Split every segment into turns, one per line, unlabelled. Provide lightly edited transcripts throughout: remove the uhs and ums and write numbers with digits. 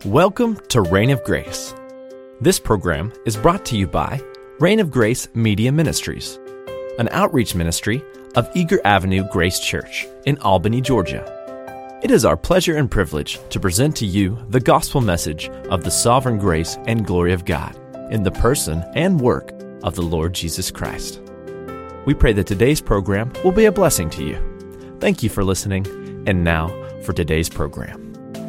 Welcome to Reign of Grace. This program is brought to you by Reign of Grace Media Ministries, an outreach ministry of Eager Avenue Grace Church in Albany, Georgia. It is our pleasure and privilege to present to you the gospel message of the sovereign grace and glory of God in the person and work of the Lord Jesus Christ. We pray that today's program will be a blessing to you. Thank you for listening, and now for today's program.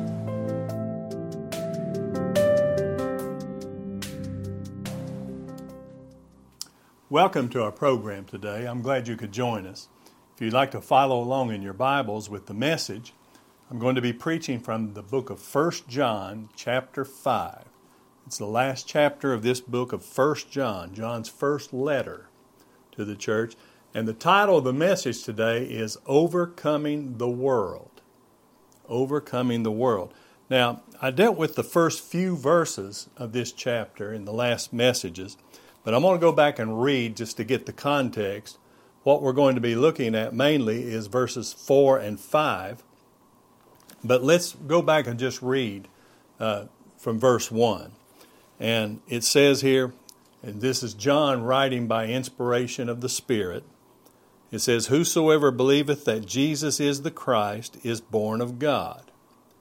Welcome to our program today. I'm glad you could join us. If you'd like to follow along in your Bibles with the message, I'm going to be preaching from the book of 1 John, chapter 5. It's the last chapter of this book of 1 John, John's first letter to the church. And the title of the message today is Overcoming the World. Overcoming the World. Now, I dealt with the first few verses of this chapter in the last messages, but I'm going to go back and read just to get the context. What we're going to be looking at mainly is verses 4 and 5. But let's go back and just read from verse 1. And it says here, and this is John writing by inspiration of the Spirit. It says, "Whosoever believeth that Jesus is the Christ is born of God."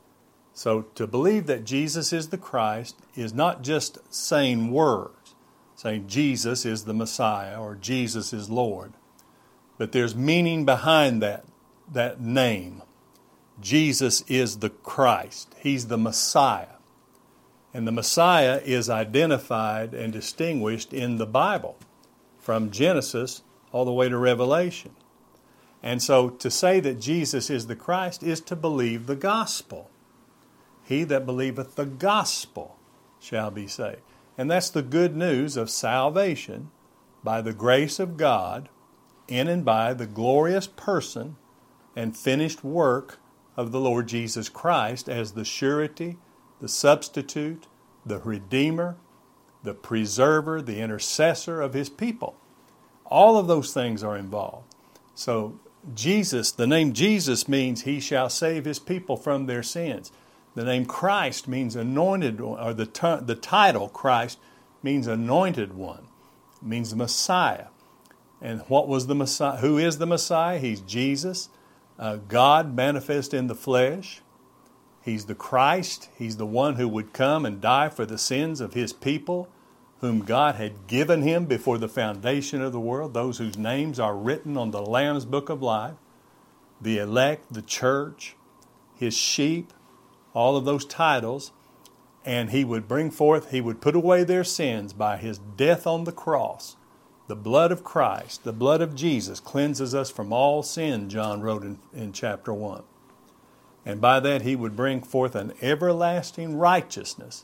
So to believe that Jesus is the Christ is not just saying words, saying Jesus is the Messiah or Jesus is Lord. But there's meaning behind that name. Jesus is the Christ. He's the Messiah. And the Messiah is identified and distinguished in the Bible from Genesis all the way to Revelation. And so to say that Jesus is the Christ is to believe the gospel. He that believeth the gospel shall be saved. And that's the good news of salvation by the grace of God in and by the glorious person and finished work of the Lord Jesus Christ as the surety, the substitute, the redeemer, the preserver, the intercessor of His people. All of those things are involved. So Jesus, the name Jesus means He shall save His people from their sins. The name Christ means anointed, or the title Christ means anointed one. It means Messiah. And what was the Messiah? Who is the Messiah? He's Jesus, God manifest in the flesh. He's the Christ. He's the one who would come and die for the sins of His people, whom God had given Him before the foundation of the world, those whose names are written on the Lamb's Book of Life, the elect, the church, His sheep, all of those titles. And He would bring forth, He would put away their sins by His death on the cross. The blood of Christ, the blood of Jesus cleanses us from all sin, John wrote in chapter 1. And by that He would bring forth an everlasting righteousness,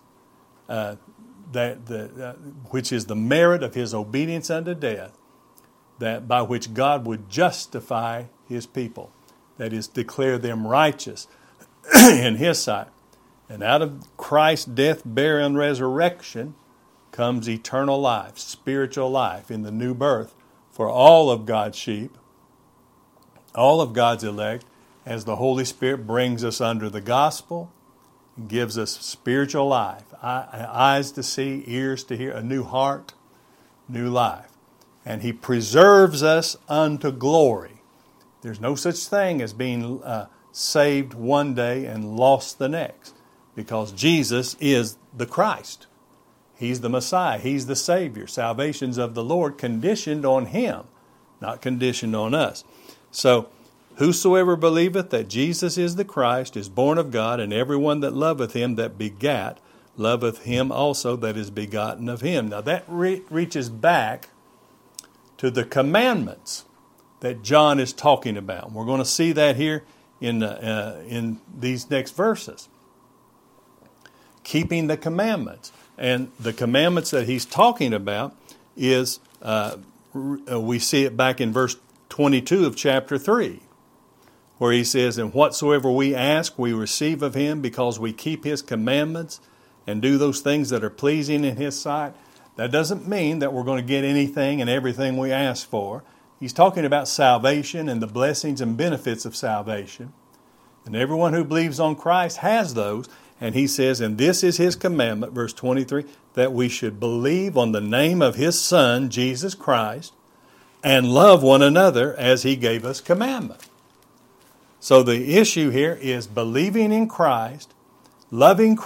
which is the merit of His obedience unto death, that by which God would justify His people, that is, declare them righteous in His sight. And out of Christ's death, burial, and resurrection comes eternal life, spiritual life in the new birth for all of God's sheep, all of God's elect, as the Holy Spirit brings us under the gospel and gives us spiritual life, eyes to see, ears to hear, a new heart, new life. And He preserves us unto glory. There's no such thing as being saved one day and lost the next, because Jesus is the Christ. He's the Messiah. He's the Savior. Salvation's of the Lord, conditioned on Him, not conditioned on us. So, whosoever believeth that Jesus is the Christ is born of God, and everyone that loveth Him that begat loveth Him also that is begotten of Him. Now that reaches back to the commandments that John is talking about. We're going to see that here in these next verses. Keeping the commandments. And the commandments that he's talking about is, we see it back in verse 22 of chapter 3, where he says, "And whatsoever we ask, we receive of Him, because we keep His commandments and do those things that are pleasing in His sight." That doesn't mean that we're going to get anything and everything we ask for. He's talking about salvation and the blessings and benefits of salvation. And everyone who believes on Christ has those. And he says, and this is his commandment, verse 23, that we should believe on the name of his Son, Jesus Christ, and love one another as he gave us commandment. So the issue here is believing in Christ, loving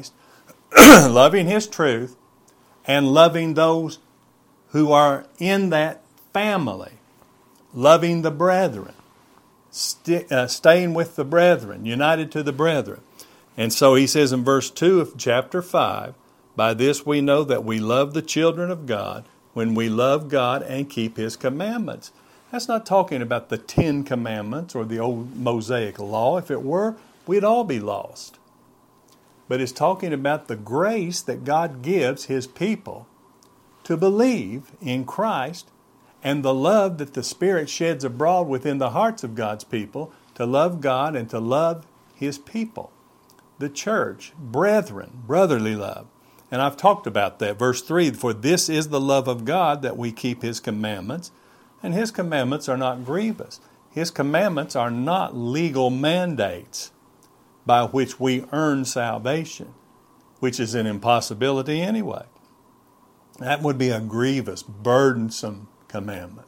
his truth, and loving those who are in that family, loving the brethren, staying with the brethren, united to the brethren. And so he says in verse 2 of chapter 5, by this we know that we love the children of God when we love God and keep his commandments. That's not talking about the 10 commandments or the old Mosaic law. If it were, we'd all be lost. But it's talking about the grace that God gives his people to believe in Christ and the love that the Spirit sheds abroad within the hearts of God's people to love God and to love his people. The church, brethren, brotherly love. And I've talked about that. Verse 3, for this is the love of God, that we keep his commandments. And his commandments are not grievous. His commandments are not legal mandates by which we earn salvation, which is an impossibility anyway. That would be a grievous, burdensome commandment.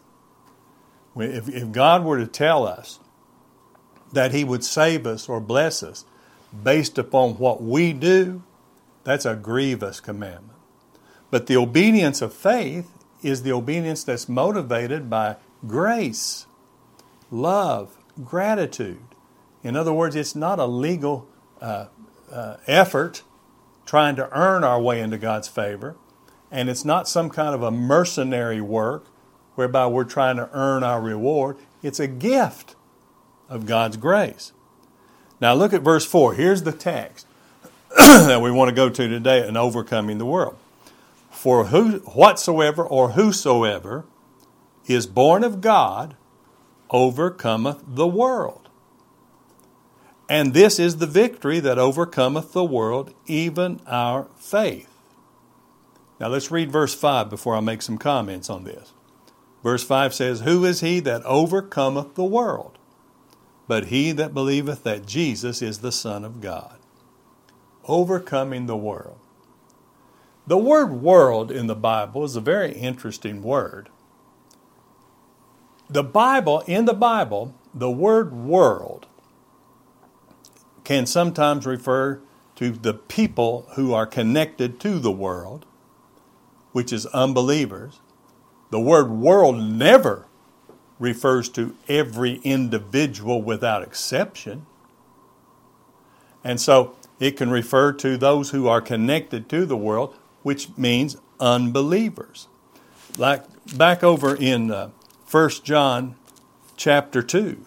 If God were to tell us that he would save us or bless us based upon what we do, that's a grievous commandment. But the obedience of faith is the obedience that's motivated by grace, love, gratitude. In other words, it's not a legal effort trying to earn our way into God's favor, and it's not some kind of a mercenary work whereby we're trying to earn our reward. It's a gift of God's grace. Now look at verse 4. Here's the text that we want to go to today in overcoming the world. For whatsoever or whosoever is born of God overcometh the world. And this is the victory that overcometh the world, even our faith. Now let's read verse 5 before I make some comments on this. Verse 5 says, who is he that overcometh the world? But he that believeth that Jesus is the Son of God. Overcoming the world. The word world in the Bible is a very interesting word. In the Bible, the word world can sometimes refer to the people who are connected to the world, which is unbelievers. The word world never refers to every individual without exception. And so it can refer to those who are connected to the world, which means unbelievers. Like back over in 1 John chapter 2,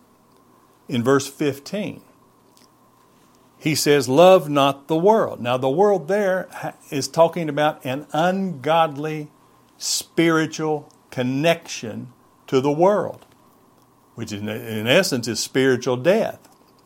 in verse 15, he says, love not the world. Now the world there is talking about an ungodly spiritual connection to the world, which in essence is spiritual death.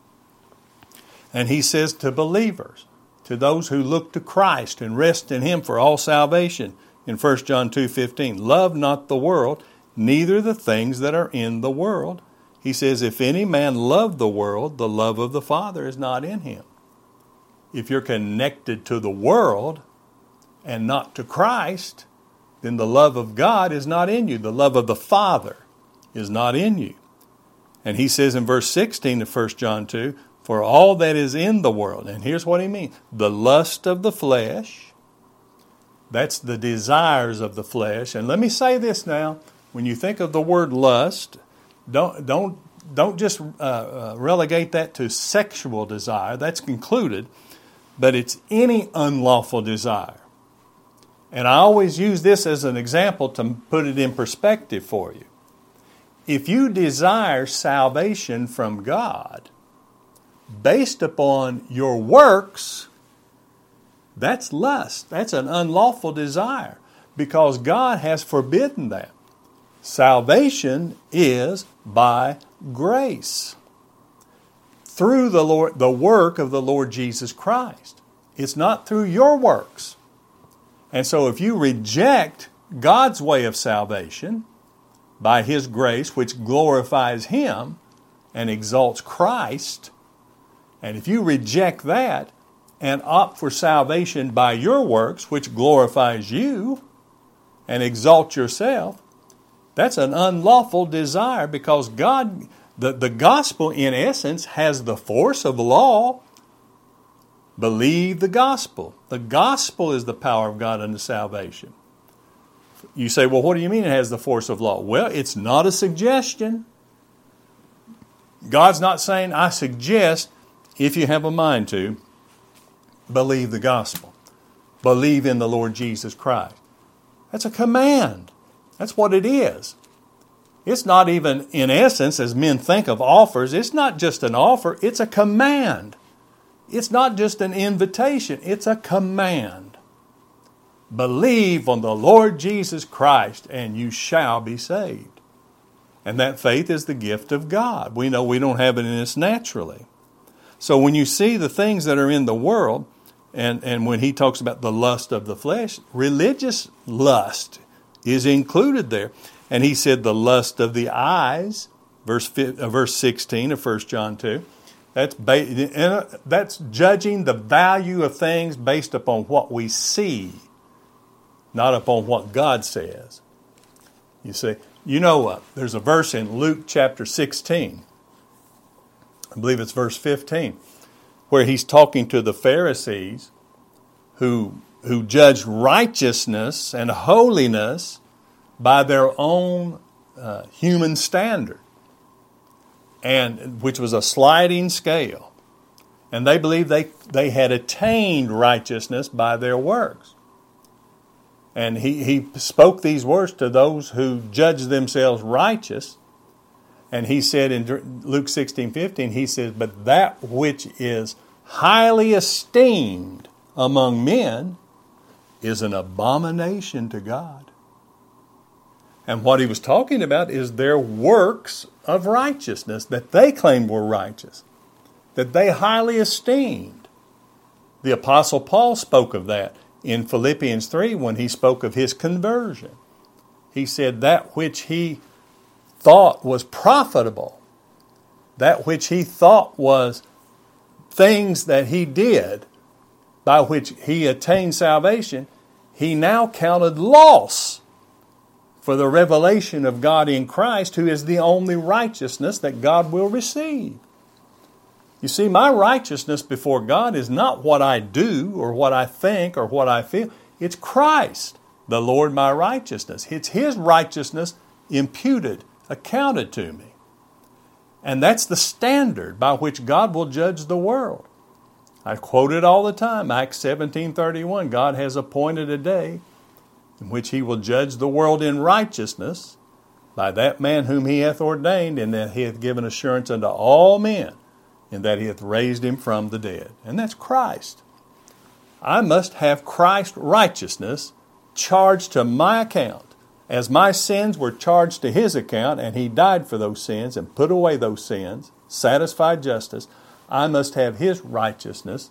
And he says to believers, to those who look to Christ and rest in him for all salvation, in 1 John 2:15, love not the world, neither the things that are in the world. He says, if any man love the world, the love of the Father is not in him. If you're connected to the world and not to Christ, then the love of God is not in you. The love of the Father is not in you. And he says in verse 16 of 1 John 2, for all that is in the world, and here's what he means, the lust of the flesh, that's the desires of the flesh. And let me say this now, when you think of the word lust, don't just relegate that to sexual desire. That's included, but it's any unlawful desire. And I always use this as an example to put it in perspective for you. If you desire salvation from God based upon your works, that's lust. That's an unlawful desire because God has forbidden that. Salvation is by grace through the work of the Lord Jesus Christ. It's not through your works. And so if you reject God's way of salvation by his grace, which glorifies him and exalts Christ, and if you reject that, and opt for salvation by your works, which glorifies you and exalts yourself, that's an unlawful desire, because God, the gospel in essence has the force of law. Believe the gospel. The gospel is the power of God unto salvation. You say, well, what do you mean it has the force of law? Well, it's not a suggestion. God's not saying, I suggest, if you have a mind to, believe the gospel. Believe in the Lord Jesus Christ. That's a command. That's what it is. It's not even, in essence, as men think of offers, it's not just an offer, it's a command. It's not just an invitation, it's a command. Believe on the Lord Jesus Christ and you shall be saved. And that faith is the gift of God. We know we don't have it in us naturally. So when you see the things that are in the world, and when he talks about the lust of the flesh, religious lust is included there. And he said the lust of the eyes, verse 16 of 1 John 2. That's judging the value of things based upon what we see, not upon what God says. You see, there's a verse in Luke chapter 16, I believe it's verse 15, where he's talking to the Pharisees who judged righteousness and holiness by their own human standard, and which was a sliding scale. And they believed they had attained righteousness by their works. And he spoke these words to those who judged themselves righteous. And he said in Luke 16:15, he says, but that which is highly esteemed among men is an abomination to God. And what he was talking about is their works of righteousness that they claimed were righteous, that they highly esteemed. The Apostle Paul spoke of that in Philippians 3 when he spoke of his conversion. He said that which he thought was profitable, that which he thought was things that he did by which he attained salvation, he now counted loss for the revelation of God in Christ, who is the only righteousness that God will receive. You see, my righteousness before God is not what I do or what I think or what I feel. It's Christ, the Lord, my righteousness. It's His righteousness imputed, accounted to me. And that's the standard by which God will judge the world. I quote it all the time, Acts 17:31. God has appointed a day in which He will judge the world in righteousness by that man whom He hath ordained, and that He hath given assurance unto all men, and that He hath raised Him from the dead. And that's Christ. I must have Christ's righteousness charged to my account, as my sins were charged to His account, and He died for those sins and put away those sins, satisfied justice. I must have His righteousness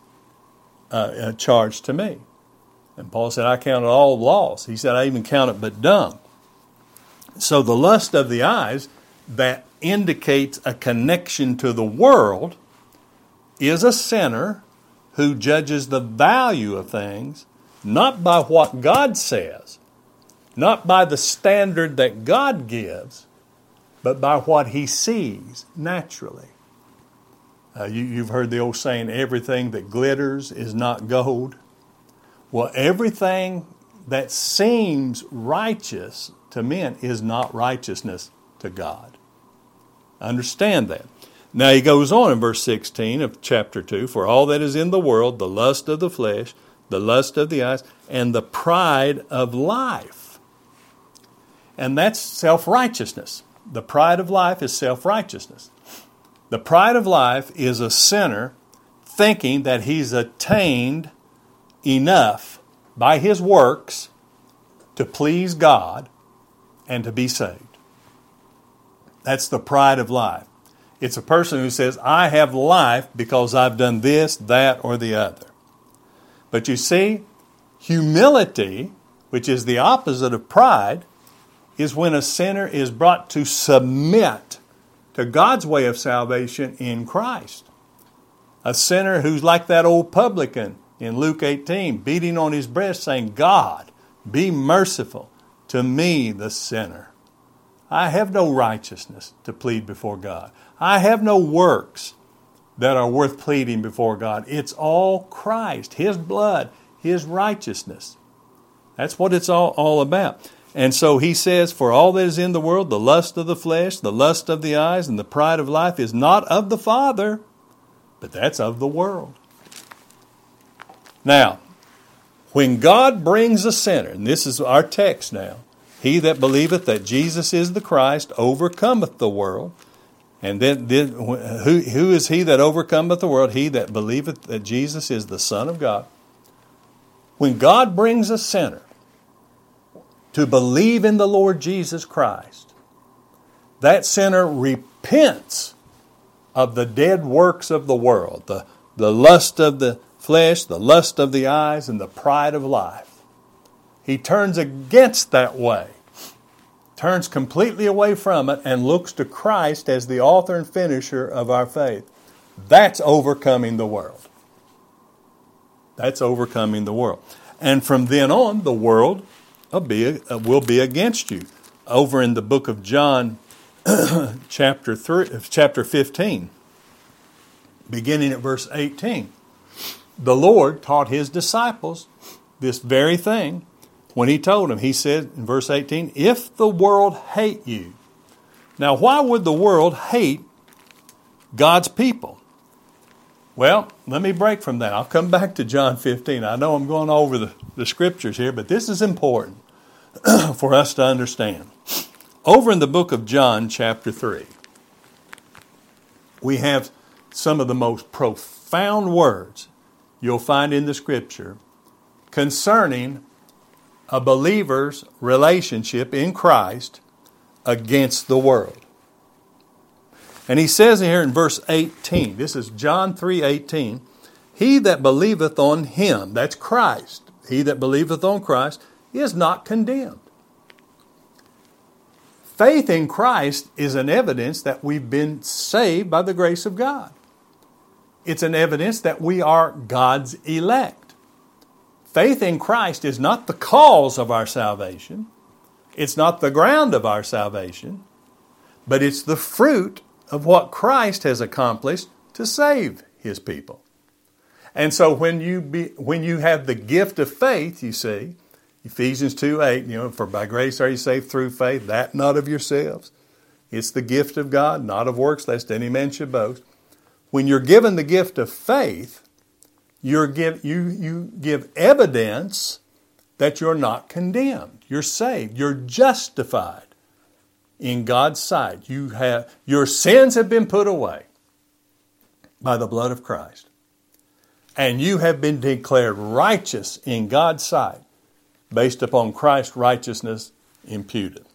charged to me. And Paul said, I count it all loss. He said, I even count it but dung. So the lust of the eyes that indicates a connection to the world is a sinner who judges the value of things not by what God says, not by the standard that God gives, but by what he sees naturally. You've heard the old saying, everything that glitters is not gold. Well, everything that seems righteous to men is not righteousness to God. Understand that. Now he goes on in verse 16 of chapter 2, for all that is in the world, the lust of the flesh, the lust of the eyes, and the pride of life. And that's self-righteousness. The pride of life is self-righteousness. The pride of life is a sinner thinking that he's attained enough by his works to please God and to be saved. That's the pride of life. It's a person who says, I have life because I've done this, that, or the other. But you see, humility, which is the opposite of pride, is when a sinner is brought to submit to God's way of salvation in Christ. A sinner who's like that old publican in Luke 18, beating on his breast saying, God, be merciful to me, the sinner. I have no righteousness to plead before God. I have no works that are worth pleading before God. It's all Christ, His blood, His righteousness. That's what it's all about. And so he says, for all that is in the world, the lust of the flesh, the lust of the eyes, and the pride of life is not of the Father, but that's of the world. Now, when God brings a sinner, and this is our text now, he that believeth that Jesus is the Christ overcometh the world. And then who is he that overcometh the world? He that believeth that Jesus is the Son of God. When God brings a sinner to believe in the Lord Jesus Christ, that sinner repents of the dead works of the world, the lust of the flesh, the lust of the eyes, and the pride of life. He turns against that way, turns completely away from it, and looks to Christ as the author and finisher of our faith. That's overcoming the world. That's overcoming the world. And from then on, the world will be against you. Over in the book of John, chapter 15, beginning at verse 18, the Lord taught His disciples this very thing when He told them. He said in verse 18, if the world hate you. Now, why would the world hate God's people? Well, let me break from that. I'll come back to John 15. I know I'm going over the scriptures here, but this is important for us to understand. Over in the book of John, chapter 3, we have some of the most profound words you'll find in the scripture concerning a believer's relationship in Christ against the world. And he says here in verse 18, this is John 3:18, he that believeth on Him, that's Christ, he that believeth on Christ, is not condemned. Faith in Christ is an evidence that we've been saved by the grace of God. It's an evidence that we are God's elect. Faith in Christ is not the cause of our salvation. It's not the ground of our salvation, but it's the fruit of what Christ has accomplished to save His people. And so when you have the gift of faith, you see, Ephesians 2:8, for by grace are you saved through faith, that not of yourselves. It's the gift of God, not of works, lest any man should boast. When you're given the gift of faith, you give evidence that you're not condemned. You're saved. You're justified in God's sight. Your sins have been put away by the blood of Christ. And you have been declared righteous in God's sight based upon Christ's righteousness imputed.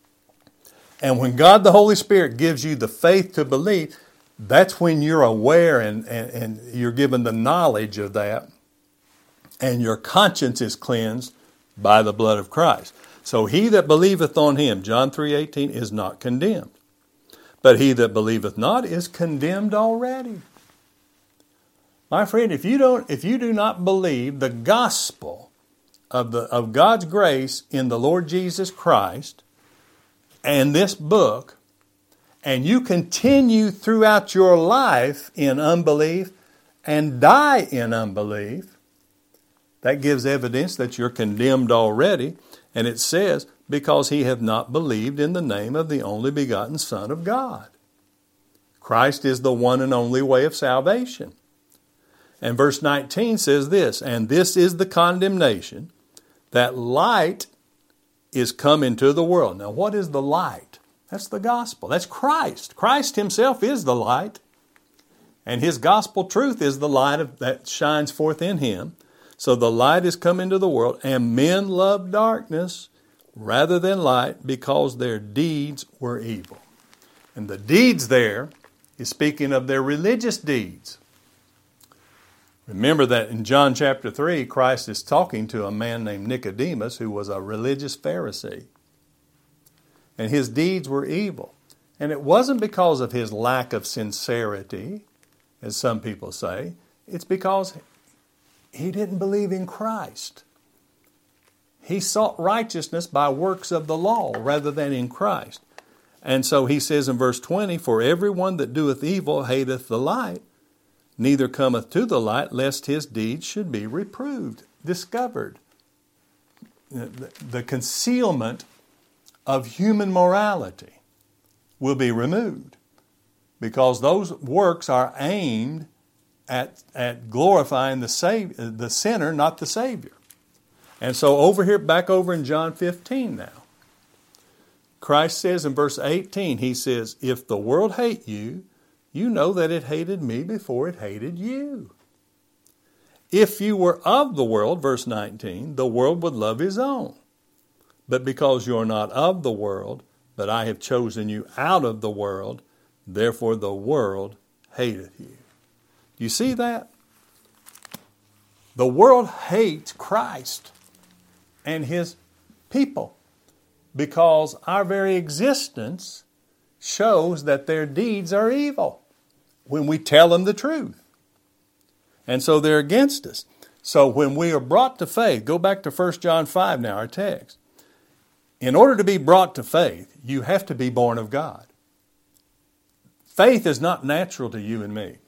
And when God the Holy Spirit gives you the faith to believe, that's when you're aware and you're given the knowledge of that, and your conscience is cleansed by the blood of Christ. So he that believeth on Him, John 3:18, is not condemned. But he that believeth not is condemned already. My friend, if you do not believe the gospel of God's grace in the Lord Jesus Christ and this book, and you continue throughout your life in unbelief and die in unbelief, that gives evidence that you're condemned already. And it says, because he have not believed in the name of the only begotten Son of God. Christ is the one and only way of salvation. And verse 19 says this, and this is the condemnation, that light is come into the world. Now, what is the light? That's the gospel. That's Christ. Christ Himself is the light. And His gospel truth is the light that shines forth in Him. So the light is come into the world, and men love darkness rather than light because their deeds were evil. And the deeds there is speaking of their religious deeds. Remember that in John chapter 3, Christ is talking to a man named Nicodemus who was a religious Pharisee. And his deeds were evil. And it wasn't because of his lack of sincerity. as some people say. It's because he didn't believe in Christ. He sought righteousness by works of the law rather than in Christ. And so he says in verse 20, "For everyone that doeth evil hateth the light, neither cometh to the light, lest his deeds should be reproved," discovered. The concealment of human morality will be removed because those works are aimed at glorifying the sinner, not the Savior. And so back over in John 15 now, Christ says in verse 18, he says, "If the world hate you, you know that it hated me before it hated you. If you were of the world," verse 19, "the world would love his own. But because you are not of the world, but I have chosen you out of the world, therefore the world hateth you." Do you see that? The world hates Christ and his people because our very existence shows that their deeds are evil when we tell them the truth. And so they're against us. So when we are brought to faith, go back to 1 John 5 now, our text. In order to be brought to faith, you have to be born of God. Faith is not natural to you and me.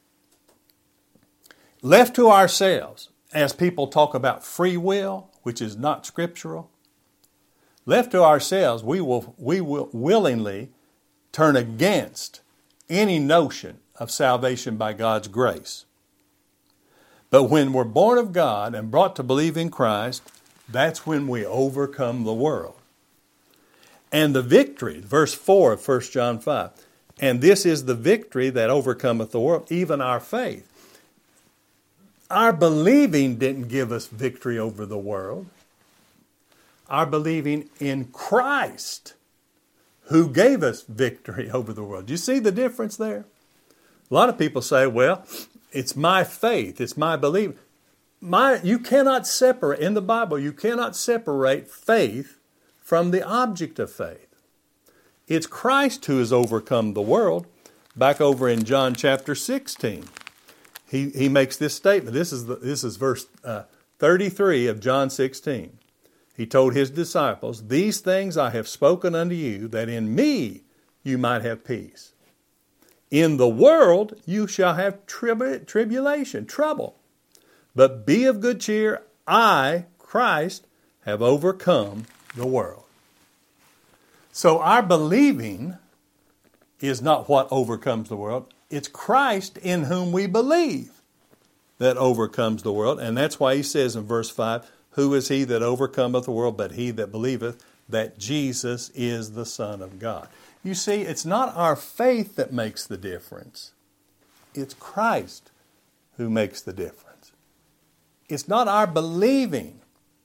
Left to ourselves, as people talk about free will, which is not scriptural, left to ourselves, we will willingly turn against any notion of salvation by God's grace. But when we're born of God and brought to believe in Christ, that's when we overcome the world. And the victory, verse 4 of 1 John 5, "And this is the victory that overcometh the world, even our faith." Our believing didn't give us victory over the world. Our believing in Christ, who gave us victory over the world. Do you see the difference there? A lot of people say, well, it's my faith, it's my belief. You cannot separate, in the Bible, you cannot separate faith from the object of faith. It's Christ who has overcome the world. Back over in John chapter 16, he makes this statement. This is verse 33 of John 16. He told his disciples, "These things I have spoken unto you, that in me you might have peace. In the world you shall have tribulation, trouble. But be of good cheer, I, Christ, have overcome the world." So our believing is not what overcomes the world. It's Christ in whom we believe that overcomes the world. And that's why he says in verse 5, "Who is he that overcometh the world but he that believeth that Jesus is the Son of God?" You see, it's not our faith that makes the difference. It's Christ who makes the difference. It's not our believing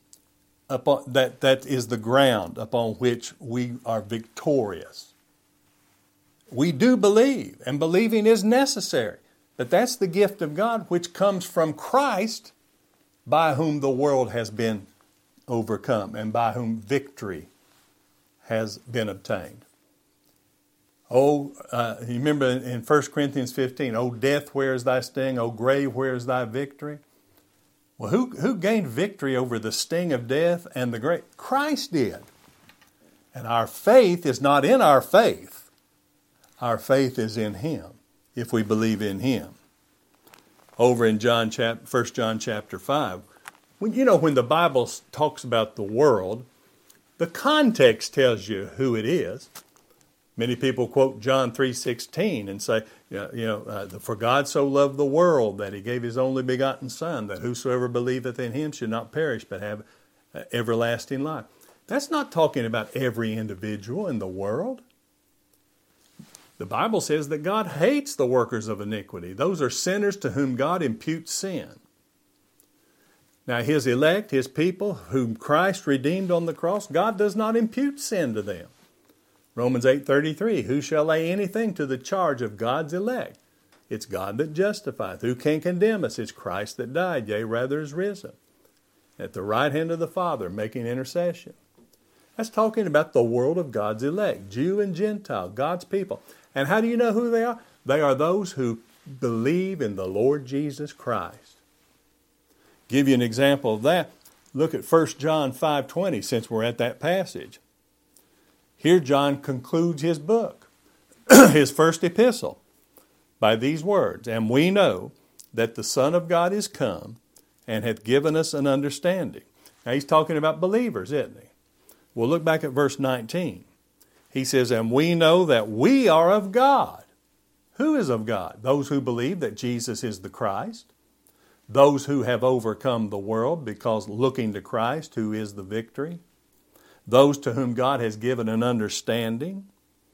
that is the ground upon which we are victorious. We do believe, and believing is necessary. But that's the gift of God which comes from Christ, by whom the world has been overcome and by whom victory has been obtained. You remember in 1 Corinthians 15, "O death, where is thy sting? O grave, where is thy victory?" Well, who gained victory over the sting of death and the grave? Christ did. And our faith is not in our faith. Our faith is in Him, if we believe in Him. Over in 1 John chapter 5, when the Bible talks about the world, the context tells you who it is. Many people quote John 3:16 and say, "For God so loved the world that He gave His only begotten Son, that whosoever believeth in Him should not perish but have everlasting life." That's not talking about every individual in the world. The Bible says that God hates the workers of iniquity. Those are sinners to whom God imputes sin. Now, His elect, His people, whom Christ redeemed on the cross, God does not impute sin to them. Romans 8:33, "Who shall lay anything to the charge of God's elect? It's God that justifieth. Who can condemn us? It's Christ that died, yea, rather is risen, at the right hand of the Father, making intercession." That's talking about the world of God's elect, Jew and Gentile, God's people. And how do you know who they are? They are those who believe in the Lord Jesus Christ. Give you an example of that. Look at 1 John 5:20, since we're at that passage. Here John concludes his book, his first epistle, by these words, "And we know that the Son of God is come and hath given us an understanding." Now he's talking about believers, isn't he? Well, look back at verse 19. He says, "And we know that we are of God." Who is of God? Those who believe that Jesus is the Christ. Those who have overcome the world because looking to Christ, who is the victory. Those to whom God has given an understanding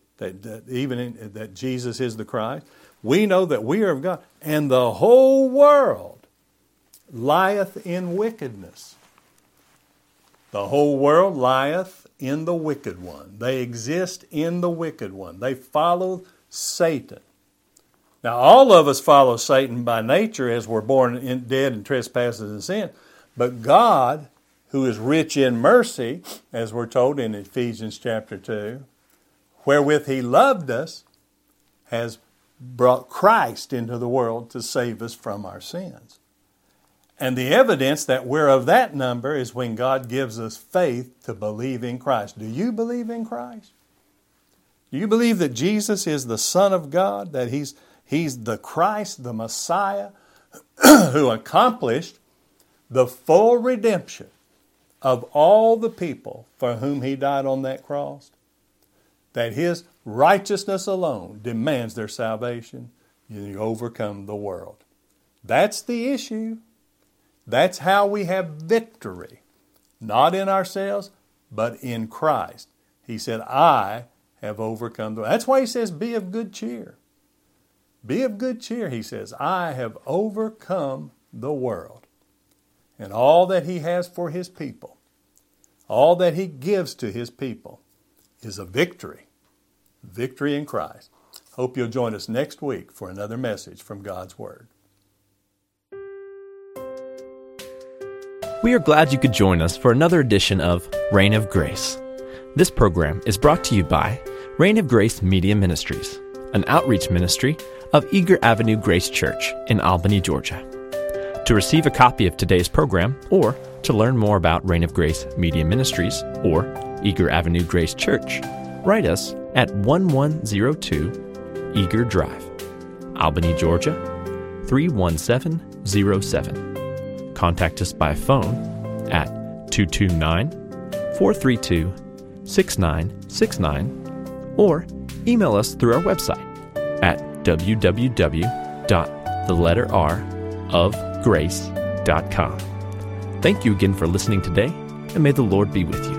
that Jesus is the Christ. We know that we are of God, and the whole world lieth in wickedness. The whole world lieth in the wicked one. They exist in the wicked one. They follow Satan. Now, all of us follow Satan by nature as we're born dead in trespasses and sin. But God, who is rich in mercy, as we're told in Ephesians chapter 2, wherewith He loved us, has brought Christ into the world to save us from our sins. And the evidence that we're of that number is when God gives us faith to believe in Christ. Do you believe in Christ? Do you believe that Jesus is the Son of God, that He's the Christ, the Messiah, who accomplished the full redemption of all the people for whom He died on that cross? That His righteousness alone demands their salvation. You overcome the world. That's the issue. That's how we have victory. Not in ourselves, but in Christ. He said, "I have overcome the world." That's why He says, "Be of good cheer." Be of good cheer, He says. "I have overcome the world." And all that He has for His people, all that He gives to His people, is a victory. Victory in Christ. Hope you'll join us next week for another message from God's Word.
We are glad you could join us for another edition of Reign of Grace. This program is brought to you by Reign of Grace Media Ministries, an outreach ministry of Eager Avenue Grace Church in Albany, Georgia. To receive a copy of today's program, or to learn more about Reign of Grace Media Ministries or Eager Avenue Grace Church, write us at 1102 Eager Drive, Albany, Georgia 31707. Contact us by phone at 229-432-6969 or email us through our website at www.theletterrofgrace.com. Thank you again for listening today, and may the Lord be with you.